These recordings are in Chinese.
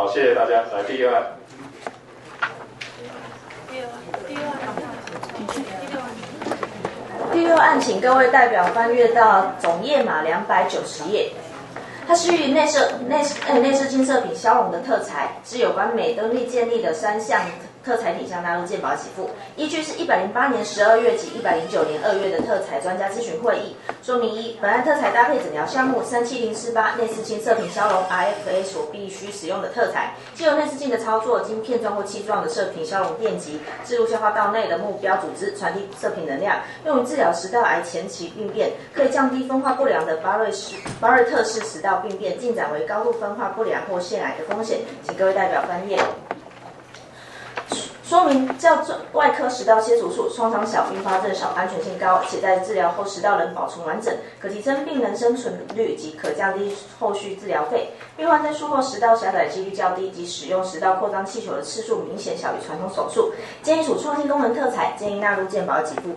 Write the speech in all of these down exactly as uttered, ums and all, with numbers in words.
好，谢谢大家。来第二案。 第六案，第六案，第六案。 第六案，请各位代表翻阅到总页码两百九十页。它是与内设内呃内饰金色品骁龙的特材，是有关美登利建立的三项特材体向纳入健保给付。依据是一百零八年十二月及一百零九年二月的特材专家咨询会议。说明一，本案特材搭配诊疗项目三七零四八内视镜射频骁龙 R F A 所必须使用的特材，藉由内视镜的操作，经片状或气状的射频骁龙电极置入消化道内的目标组织，传递射频能量，用于治疗食道癌前期病变，可以降低分化不良的巴瑞氏巴瑞特氏食道病变进展为高度分化不良或腺癌的风险。请各位代表翻页。说明较外科食道切除术创伤小、并发症少、安全性高，且在治疗后食道能保存完整，可提升病人生存率及可降低后续治疗费。病患在术后食道狭窄几率较低，及使用食道扩张气球的次数明显小于传统手术。建议属创新功能特材，建议纳入健保给付。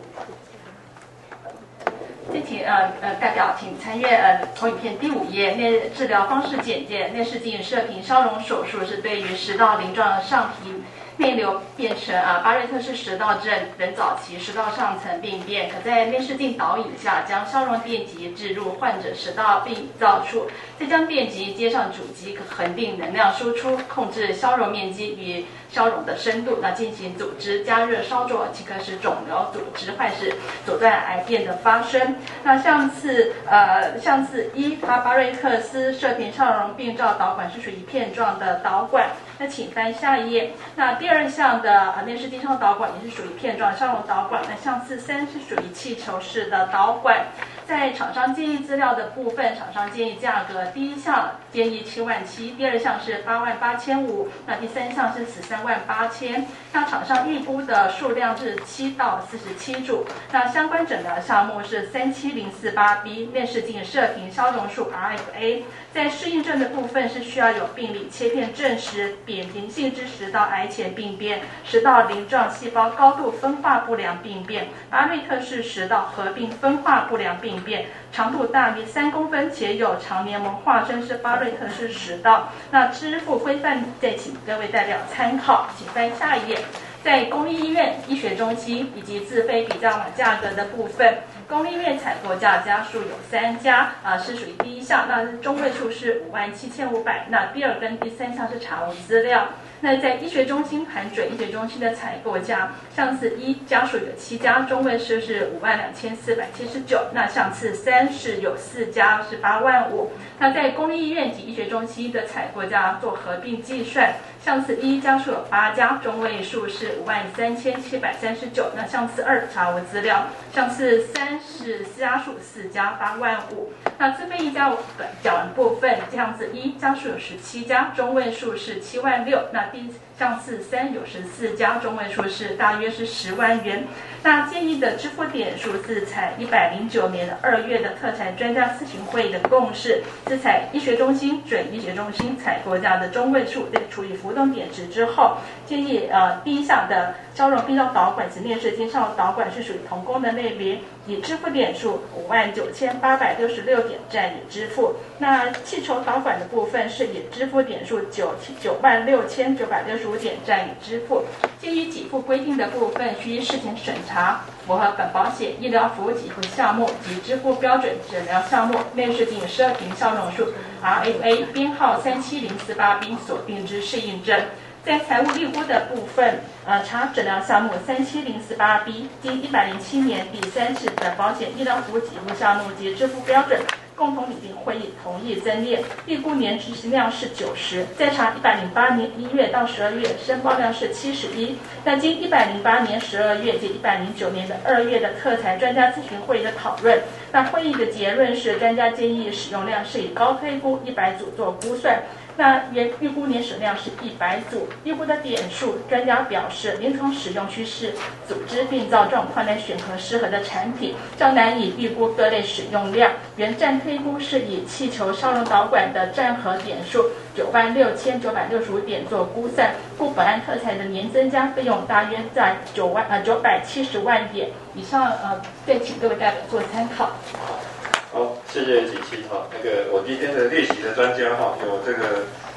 这题呃呃代表请参阅呃投影片第五页内治疗方式简介。内视镜射频骁龙手术是对于食道鳞状上皮内流变成啊巴瑞特氏食道症等早期食道上层病变，可在内视镜导引下将骁龙电极置入患者食道病灶处，再将电极接上主机，可恒定能量输出，控制消融面积与消融的深度，那进行组织加热烧灼，即可使肿瘤组织坏死，阻断癌变的发生。那上次呃上次一，它巴瑞特斯射频骁龙病灶导管是属于片状的导管。那请翻下一页。那第二项的呃内视镜上导管也是属于片状骁龙导管。那项次三是属于气球式的导管。在厂商建议资料的部分，厂商建议价格，第一项建议七万七，第二项是八万八千五，那第三项是十三万八千。那厂商预估的数量是七到四十七组。那相关诊疗项目是三七零四八 B 内视镜射频骁龙术 R F A。在适应症的部分是需要有病理切片证实扁平性之食道癌前病变、食道鳞状细胞高度分化不良病变、巴瑞特氏食道合并分化不良病变，长度大于三公分且有肠黏膜化生是巴瑞特氏食道。那支付规范再请各位代表参考，请翻下一页。在公立医院、医学中心以及自费比较网价格的部分，公立医院采购价家数有三家，啊、呃、是属于第一项，那中位数是五万七千五百。那第二跟第三项是查无资料。那在医学中心盘准医学中心的采购价，项次一家数有七家，中位数是五万两千四百七十九。那项次三是有四家，是八万五。那在公立医院及医学中心的采购价做合并计算，项次一家数有八家，中位数是五万三千七百三十九。那项次二查无资料，项次三是家数四家，八万五。那自费一家缴完部分，项次一家数有十七家，中位数是七万六。那第项次三有十四家，中位数是大约是十万元。那建议的支付点数自采一百零九年的二月的特材专家咨询会的共识，自采医学中心准医学中心采购价的中位数，再除以浮动点值之后，建议呃第一项的骁龙病灶导管及内视镜上导管是属于同功能类别，以支付点数五万九千八百六十六点占以支付。那气球导管的部分是以支付点数九九万六千九百六十五点占以支付。基于给付规定的部分，需依事前审查，符合本保险医疗服务给付项目及支付标准诊疗项目内视镜射频骁龙术 R F A 编号三七零四八 B 所定之适应症。在财务预估的部分，呃，查诊疗项目三七零四八 B 经一百零七年第三次的保险医疗服务给付项目及支付标准共同拟定会议同意增列，预估年执行量是九十。再查一百零八年一月到十二月申报量是七十一。那经一百零八年十二月及一百零九年的二月的特材专家咨询会议的讨论，那会议的结论是，专家建议使用量是以高推估一百组做估算。那原预估年使用量是一百组，预估的点数，专家表示临床使用趋势、组织病灶状况来选择适合的产品，较难以预估各类使用量。原占推估是以气球骁龙导管的占核点数九万六千九百六十五点做估算，故本案特材的年增加费用大约在九万呃九百七十万点以上。呃，再请各位代表做参考。 好，谢谢锦溪哈。那个我今天的列席的专家哈，有这个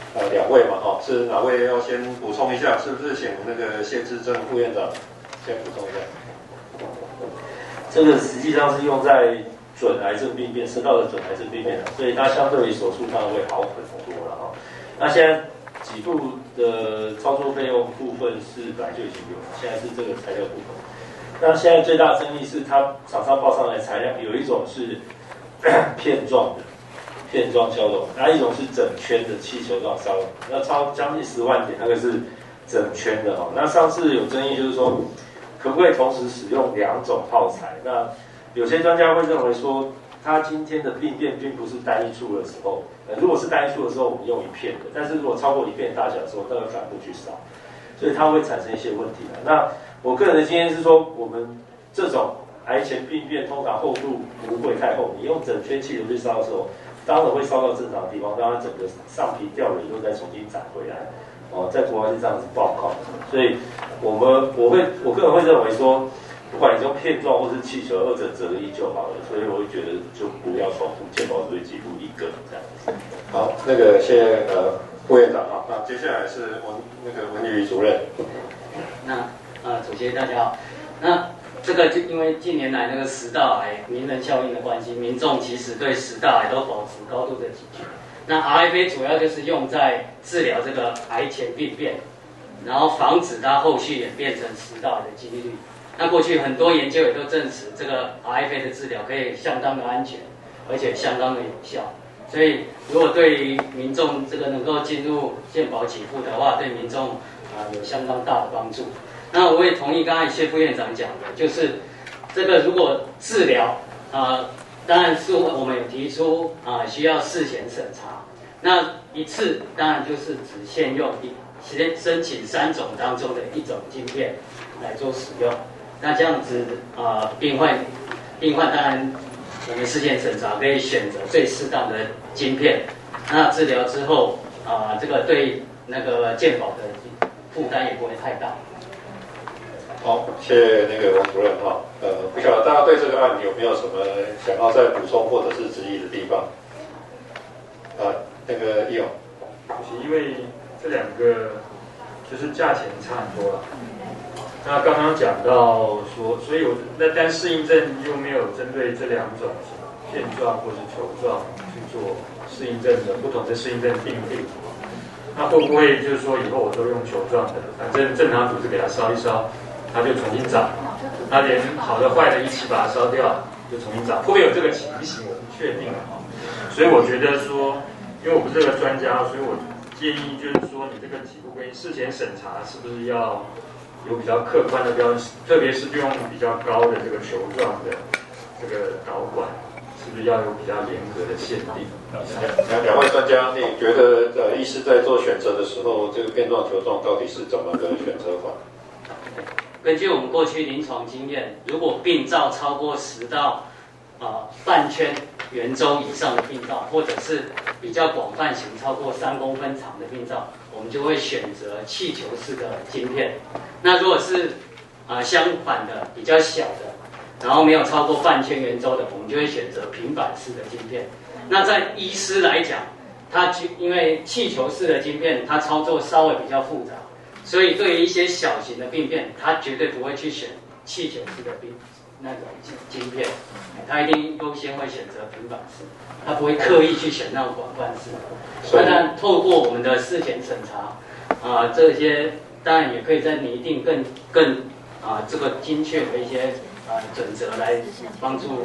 呃两位嘛哈，是哪位要先补充一下？是不是请那个谢志正副院长先补充一下？ 这个实际上是用在准癌症病变，食道的准癌症病变，所以它相对于手术当然会好很多了哈。那现在给付的操作费用部分是本来就已经有，现在是这个材料部分。那现在最大的争议是，它厂商报上来的材料有一种是片状的。片状消融，那一种是整圈的气球状消融，那超将近十万点，那个是整圈的哈。那上次有争议就是说，可不可以同时使用两种耗材？那有些专家会认为说，它今天的病变并不是单一处的时候，呃，如果是单一处的时候，我们用一片的，但是如果超过一片大小的时候，那个反复去烧，所以它会产生一些问题的。那我个人的经验是说，我们这种癌前病变通常厚度不会太厚，你用整圈气球去烧的时候。当然会烧到正常的地方，让它整个上皮掉了以后再重新长回来。哦，在国外是这样子报告，所以我们我会我个人会认为说，不管你用片状或是气球，二者择一就好了。所以我会觉得就不要重复，健保只会给付一个这样子。 好，那个谢谢呃副院长啊，那接下来是文那个文宇主任。 那呃，主席大家好，那。这个就因为近年来那个食道癌名人效应的关系，民众其实对食道癌都保持高度的警觉。那 R F A 主要就是用在治疗这个癌前病变，然后防止它后续演变成食道癌的几率。那过去很多研究也都证实，这个 R F A 的治疗可以相当的安全，而且相当的有效。所以如果对于民众这个能够进入健保给付的话，对民众啊、呃、有相当大的帮助。那我也同意刚才谢副院长讲的，就是这个如果治疗啊、呃，当然是我们有提出啊、呃、需要事前审查。那一次当然就是只限用一先申请三种当中的一种晶片来做使用。那这样子啊、呃，病患病患当然我们事前审查可以选择最适当的晶片。那治疗之后啊、呃，这个对那个健保的负担也不会太大。 好，谢谢那个王主任哈。呃，不晓得大家对这个案有没有什么想要再补充或者是质疑的地方？啊，那个易勇， 因为这两个就是价钱差很多了。那刚刚讲到说，所以我那但适应症又没有针对这两种片状或是球状去做适应症的不同的适应症定义。那会不会就是说以后我都用球状的，反正正常组织给它烧一烧？它就重新长，它连好的坏的一起把它烧掉，就重新长。会不会有这个情形？我不确定啊。所以我觉得说，因为我不是这个专家，所以我建议就是说，你这个给付规事前审查是不是要有比较客观的标准，特别是用比较高的这个球状的这个导管，是不是要有比较严格的限定？ 两两位专家，你觉得呃，医师在做选择的时候，这个片状、球状到底是怎么个选择法？ 根据我们过去临床经验，如果病灶超过十到啊、呃、半圈圆周以上的病灶，或者是比较广泛型超过三公分长的病灶，我们就会选择气球式的晶片。那如果是啊、呃、相反的比较小的，然后没有超过半圈圆周的，我们就会选择平板式的晶片。那在医师来讲，它因为气球式的晶片，它操作稍微比较复杂。所以对于一些小型的病变，他绝对不会去选气球式的病那种晶片，他一定优先会选择平板式，他不会刻意去选那种广泛式。当然，透过我们的事前审查，啊、呃，这些当然也可以再拟定更更啊、呃、这个精确的一些啊、呃、准则来帮助。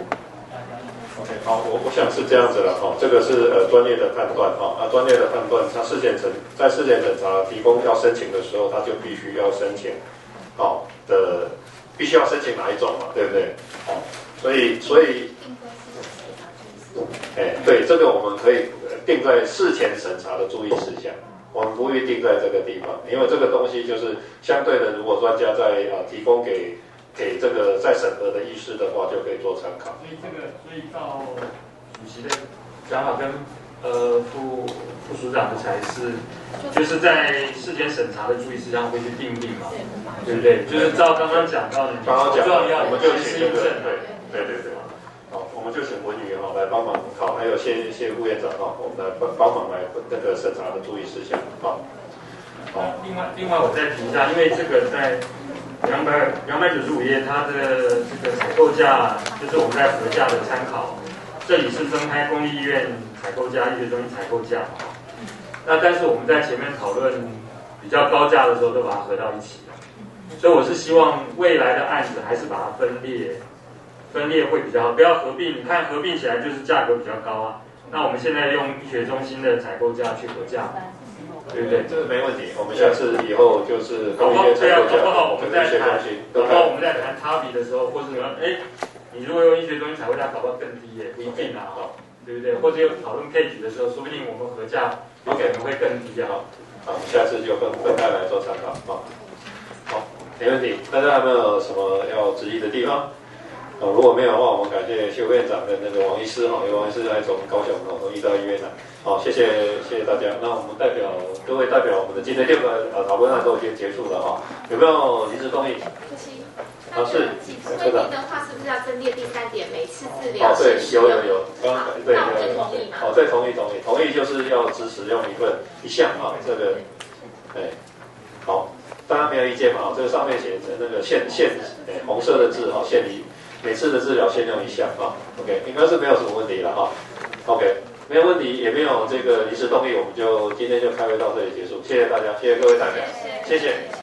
OK， 好，我我想是这样子了哈、哦，这个是呃专业的判断哈、哦，啊专业的判断，他事前审在事前审查提供要申请的时候，他就必须要申请，好、哦、的，必须要申请哪一种嘛，对不对？哦，所以所以，哎，对，这个我们可以定在事前审查的注意事项，我们不会定在这个地方，因为这个东西就是相对的，如果专家在啊提供给。给这个在审核的医师的话，就可以做参考。 所以这个，所以照主席的讲法跟呃副副署长的才是，就是在事前审查的注意事项会去定定嘛，对不对？就是照刚刚讲到的， 刚刚讲， 要我们就请这个， 对对对对对。好，我们们就请文宇哈来帮忙，好，还有谢谢副院长哈，我们来帮帮忙来那个审查的注意事项，好。 好，另外另外我再提一下，因为这个在两百两百九十五页，它的这个采购价就是我们在核价的参考，这里是分开公立医院采购价、医学中心采购价。那但是我们在前面讨论比较高价的时候，都把它合到一起了。所以我是希望未来的案子还是把它分裂，分裂会比较好，不要合并。你看合并起来就是价格比较高啊。那我们现在用医学中心的采购价去核价，对不对？ 这个没问题。我们下次以后就是搞不好对啊，搞不好我们在谈，搞不好我们在谈差比的时候，或是说，哎，你如果用医学中心采购价，搞不好更低耶，不一定啊，哈，对不对？或者有讨论配举的时候，说不定我们核价有可能会更低啊。 好，我们下次就分分开来做参考啊。好，没问题。大家有没有什么要质疑的地方？哦，如果没有的话，我们感谢谢副院长跟那个王医师哈，由王医师来从高雄哦，从医大医院来。好，谢谢谢谢大家。那我们代表各位代表我们的今天六个呃讨论案都已经结束了哈，有没有临时动议？ 可惜。 啊是。 规定的话，是不是要增列第三点，每次治疗？ 哦，对，有有有，刚刚对那我就同意嘛。 哦，对，同意同意同意，就是要支持用一份一项啊，这个，哎，好，大家没有意见嘛？这个上面写着那个限限，哎，红色的字哈，限一。每次的治疗限用一项啊 ，OK， 应该是没有什么问题了哈 ，OK， 没有问题，也没有这个临时动议，我们就今天就开会到这里结束，谢谢大家，谢谢各位代表，谢谢。